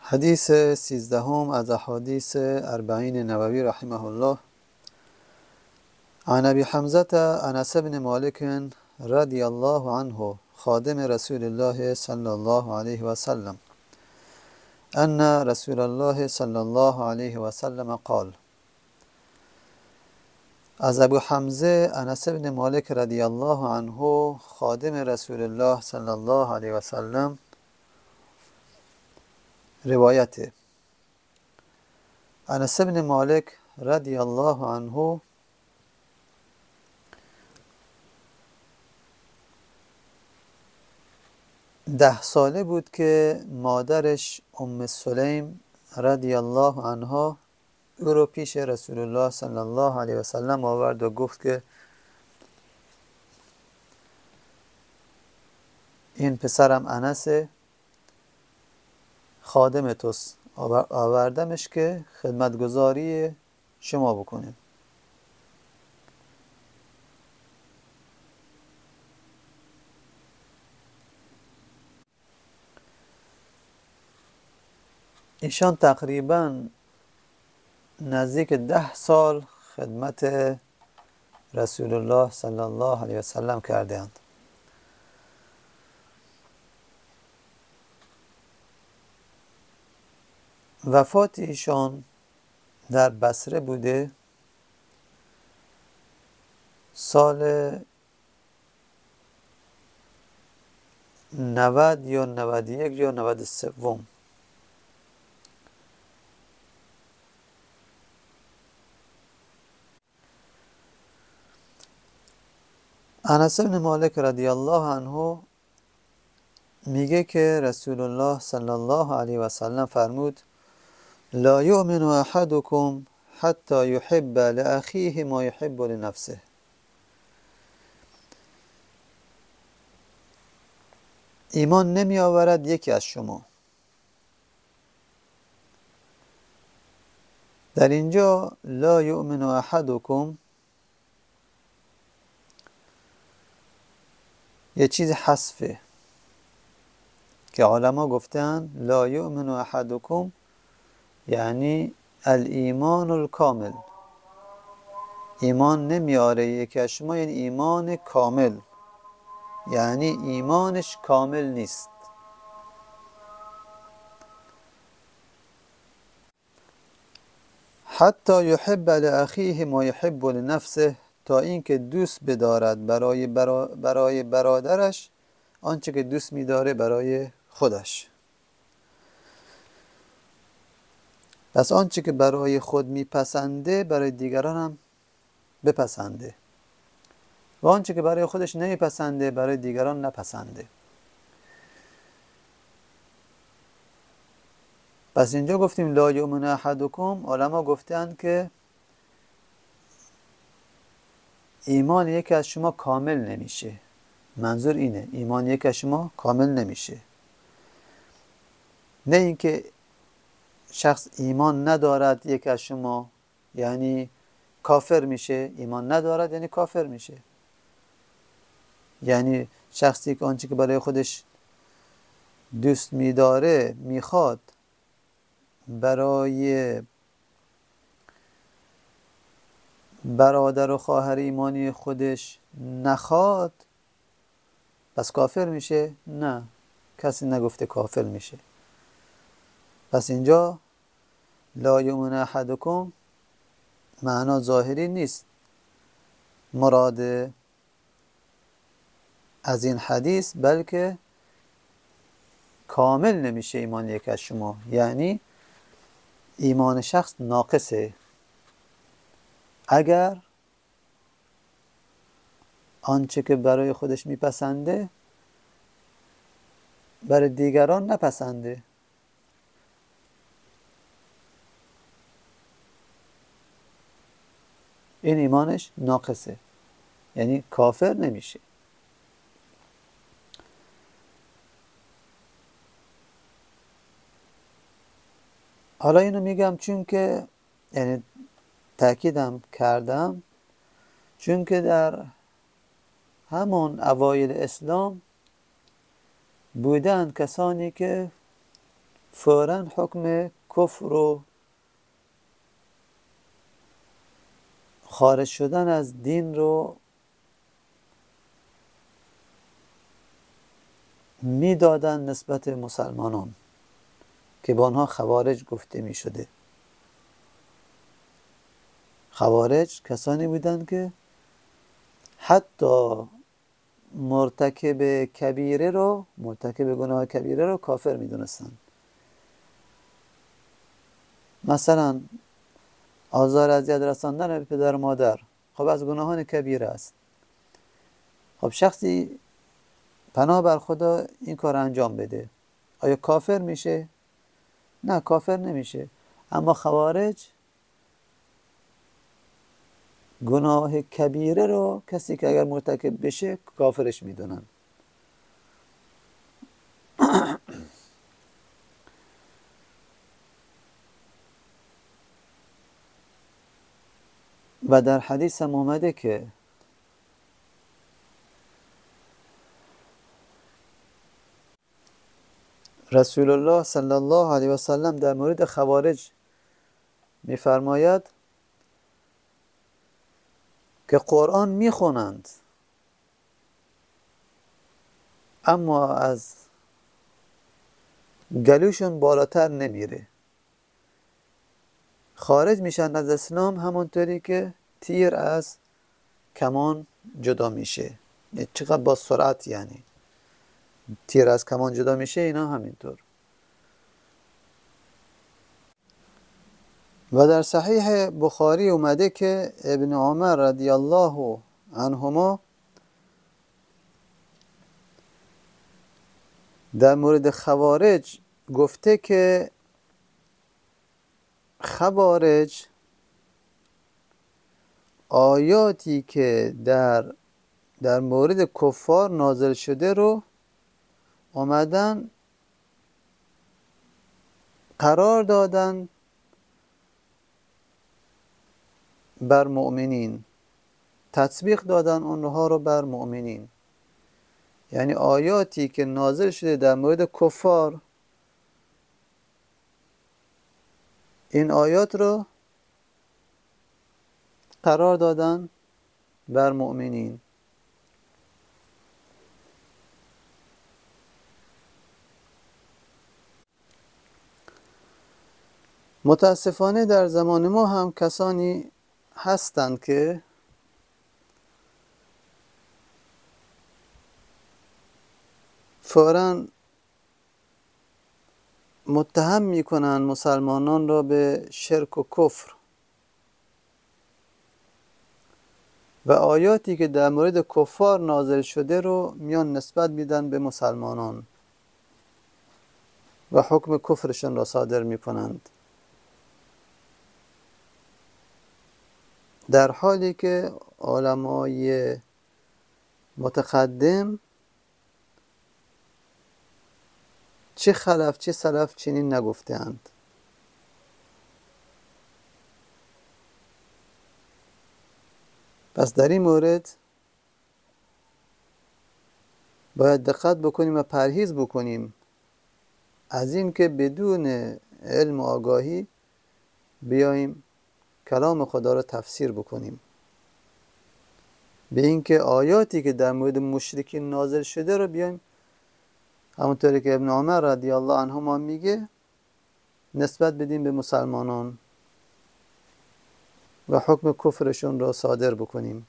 حدیث 13 از احادیث 40 نووی رحمه الله. عن ابي حمزة انس بن مالك رضي الله عنه خادم رسول الله صلى الله عليه وسلم ان رسول الله صلى الله عليه وسلم قال. از ابو حمزه انس بن مالک رضی الله عنه خادم رسول الله صلی الله علیه و سلم روایت. انس بن مالک رضی الله عنه 10 ساله بود که مادرش ام سلیم رضی الله عنها او رو پیش رسول الله صلی الله علیه و سلم آورد و گفت که این پسرم انس خادم توست، آوردمش که خدمتگزاری شما بکنه. ایشان تقریبا نزدیک 10 سال خدمت رسول الله صلی الله علیه و سلم کردند. وفات ایشان در بصره بوده سال 90 یا 91 یا 93. انس بن مالک رضی الله عنه میگه که رسول الله صلی الله علیه و سلم فرمود: لا یؤمن احدکم حتی یحب لاخیه ما یحب لنفسه. ایمان نمی آورد یکی از شما. در اینجا لا یؤمن احدکم یه چیز حذفه که علما گفتن لا یؤمن احدکم یعنی الایمان الکامل، ایمان نمیاره یکی از شما، یعنی ایمان کامل، یعنی ایمانش کامل نیست. حتی یحب لاخیه ما یحب لنفسه، تا اینکه دوست بدارد برای برادرش آنچه که دوست می‌داره برای خودش. پس آنچه که برای خود میپسنده برای دیگران هم بپسنده و آنچه که برای خودش نمیپسنده برای دیگران نپسنده. پس اینجا گفتیم لا یؤمن احدکم، علما گفتن که ایمان یکی از شما کامل نمیشه. منظور اینه ایمان یکی از شما کامل نمیشه، نه اینکه شخص ایمان ندارد یکی از شما یعنی کافر میشه، ایمان ندارد یعنی کافر میشه. یعنی شخصی که آنچه که برای خودش دوست میداره میخواد برای برادر و خواهر ایمانی خودش نخواد، پس کافر میشه؟ نه، کسی نگفته کافر میشه. پس اینجا لا یؤمن احدکم معنا ظاهری نیست. مراد از این حدیث بلکه کامل نمیشه ایمان یک از شما، یعنی ایمان شخص ناقصه اگر آنچه که برای خودش میپسنده برای دیگران نپسنده. این ایمانش ناقصه، یعنی کافر نمیشه. حالا اینو میگم چون که یعنی تأکیدم کردم چون که در همون اوایل اسلام بودن کسانی که فوراً حکم کفر و خارج شدن از دین رو میدادن نسبت به مسلمانان که با آنها خوارج گفته می شده. خوارج کسانی بودند که حتی مرتکب گناه کبیره رو کافر می دونستن. مثلا آزار اذیت رساندن به پدر و مادر، خب از گناهان کبیره است. خب شخصی پناه بر خدا این کار انجام بده، آیا کافر میشه؟ نه، کافر نمیشه. اما خوارج گناه کبیره رو کسی که اگر مرتکب بشه کافرش میدونن. و در حدیث هم اومده که رسول الله صلی الله علیه و سلم در مورد خوارج میفرماید که قرآن میخونند اما از گلوشون بالاتر نمیره. خارج میشن از اسلام همونطوری که تیر از کمان جدا میشه. چقدر با سرعت، یعنی تیر از کمان جدا میشه، اینا همینطور. و در صحیح بخاری اومده که ابن عمر رضی الله عنهما در مورد خوارج گفته که خوارج آیاتی که در مورد کفار نازل شده رو آمدن قرار دادن بر مؤمنین، تطبیق دادن اونها رو بر مؤمنین. یعنی آیاتی که نازل شده در مورد کفار، این آیات رو قرار دادن بر مؤمنین. متاسفانه در زمان ما هم کسانی هستند که فوراً متهم میکنن مسلمانان را به شرک و کفر و آیاتی که در مورد کفار نازل شده رو میان نسبت میدن به مسلمانان و حکم کفرشون را صادر میکنند، در حالی که علمای متقدم چه خلف چه سلف چنین نگفته‌اند. پس در این مورد باید دقت بکنیم و پرهیز بکنیم از این که بدون علم و آگاهی بیاییم کلام خدا را تفسیر بکنیم، به اینکه آیاتی که در مورد مشرکین نازل شده رو بیایم همونطوری که ابن عمر رضی الله عنهما میگه نسبت بدیم به مسلمانان و حکم کفرشون را صادر بکنیم.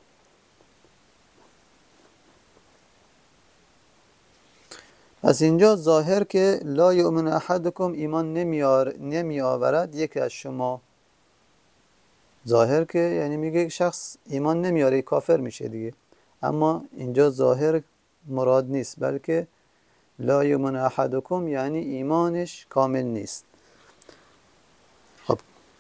از اینجا ظاهر که لا یؤمن احدکم، ایمان نمی آورد یکی از شما. ظاهر که یعنی میگه شخص ایمان نمیاره، کافر میشه دیگه. اما اینجا ظاهر مراد نیست، بلکه لا یؤمن احدکم یعنی ایمانش کامل نیست. خب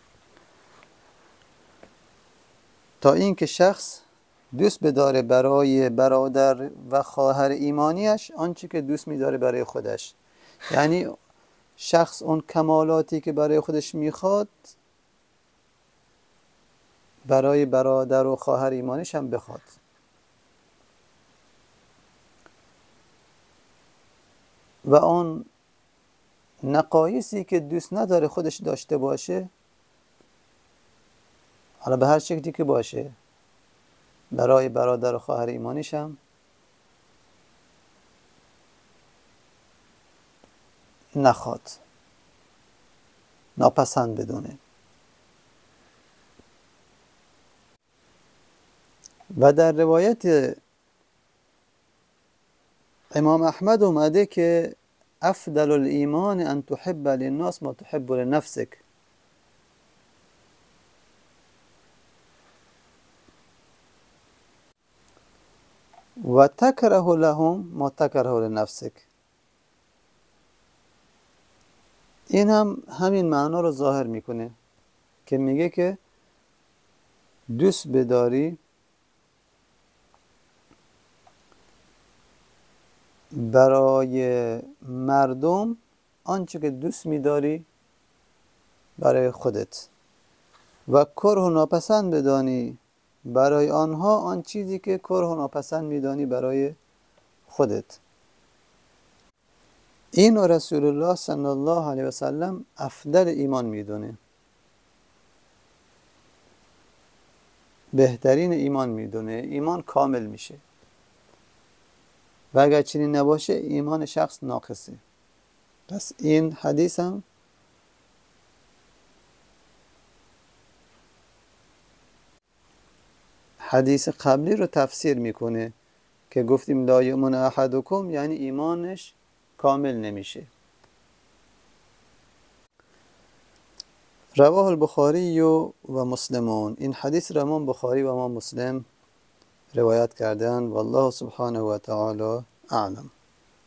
تا اینکه شخص دوست بداره برای برادر و خواهر ایمانیش آنچه که دوست میداره برای خودش، یعنی شخص اون کمالاتی که برای خودش میخواد برای برادر و خواهر ایمانیش هم بخواد. و نقایصی که دوست نداره خودش داشته باشه، حالا به هر شکلی که باشه، برای برادر و خواهر ایمانیش هم نخواد، ناپسند بدونه. و در روایت امام احمد اومده که افضل الایمان ان تحب للناس ما تحب لنفسك، و تکره لهم ما تکره لنفسك. این هم همین معنا رو ظاهر میکنه که میگه که دوست بداری برای مردم آنچه که دوست میداری برای خودت، و کره و ناپسند بدانی برای آنها آن چیزی که کره و ناپسند میدانی برای خودت. این و رسول الله صلی الله علیه و سلم افضل ایمان میدونه، بهترین ایمان میدونه. ایمان کامل میشه و اگر چنین نباشه ایمان شخص ناقصه. پس این حدیث هم حدیث قبلی رو تفسیر میکنه که گفتیم لا یؤمن احدکم، یعنی ایمانش کامل نمیشه. رواه البخاری و مسلمون، این حدیث را امام بخاری و امام مسلم روایت کردن. والله سبحانه و تعالی اعلم.